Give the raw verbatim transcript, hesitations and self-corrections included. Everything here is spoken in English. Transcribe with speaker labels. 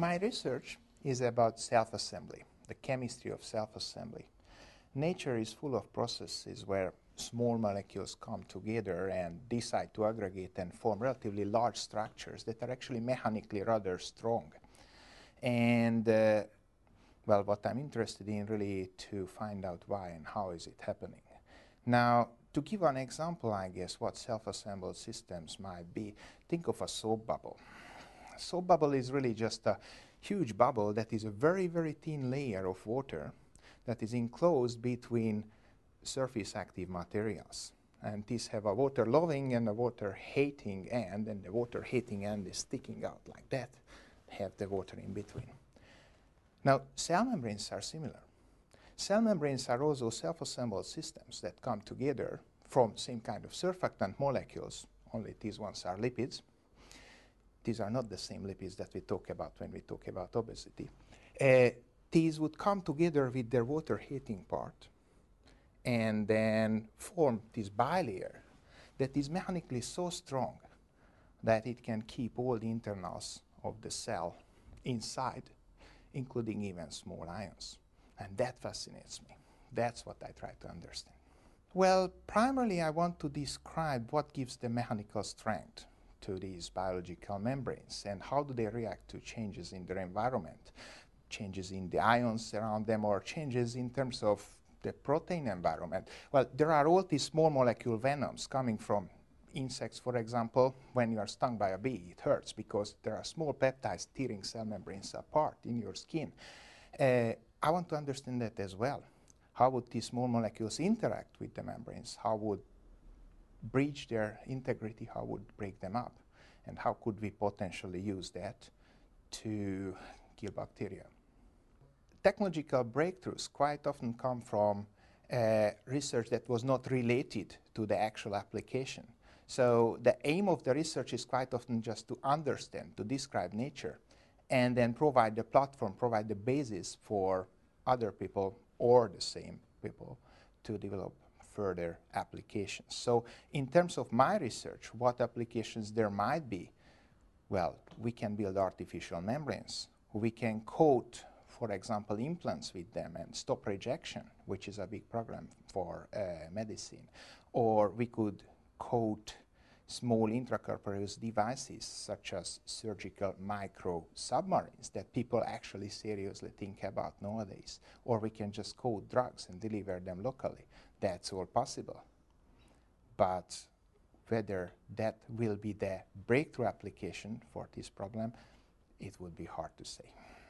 Speaker 1: My research is about self-assembly, the chemistry of self-assembly. Nature is full of processes where small molecules come together and decide to aggregate and form relatively large structures that are actually mechanically rather strong. And uh, well, what I'm interested in really to find out why and how is it happening. Now, to give an example, I guess, what self-assembled systems might be, think of a soap bubble. A soap bubble is really just a huge bubble that is a very, very thin layer of water that is enclosed between surface active materials. And these have a water loving and a water hating end, and the water hating end is sticking out like that, have the water in between. Now, cell membranes are similar. Cell membranes are also self-assembled systems that come together from same kind of surfactant molecules, only these ones are lipids. These are not the same lipids that we talk about when we talk about obesity. Uh, these would come together with their water heating part and then form this bilayer that is mechanically so strong that it can keep all the internals of the cell inside, including even small ions. And that fascinates me. That's what I try to understand. Well, primarily I want to describe what gives the mechanical strength to these biological membranes and how do they react to changes in their environment, changes in the ions around them or changes in terms of the protein environment. Well, there are all these small molecule venoms coming from insects, for example. When you are stung by a bee, it hurts because there are small peptides tearing cell membranes apart in your skin. Uh, I want to understand that as well. How would these small molecules interact with the membranes? How would breach their integrity? How would break them up? And how could we potentially use that to kill bacteria? Technological breakthroughs quite often come from uh, research that was not related to the actual application. So the aim of the research is quite often just to understand, to describe nature, and then provide the platform, provide the basis for other people or the same people to develop further applications. So in terms of my research, what applications there might be? Well, we can build artificial membranes. We can coat, for example, implants with them and stop rejection, which is a big problem for uh, medicine. Or we could coat small intracorporeal devices such as surgical micro submarines that people actually seriously think about nowadays. Or we can just coat drugs and deliver them locally. That's all possible. But whether that will be the breakthrough application for this problem, it would be hard to say.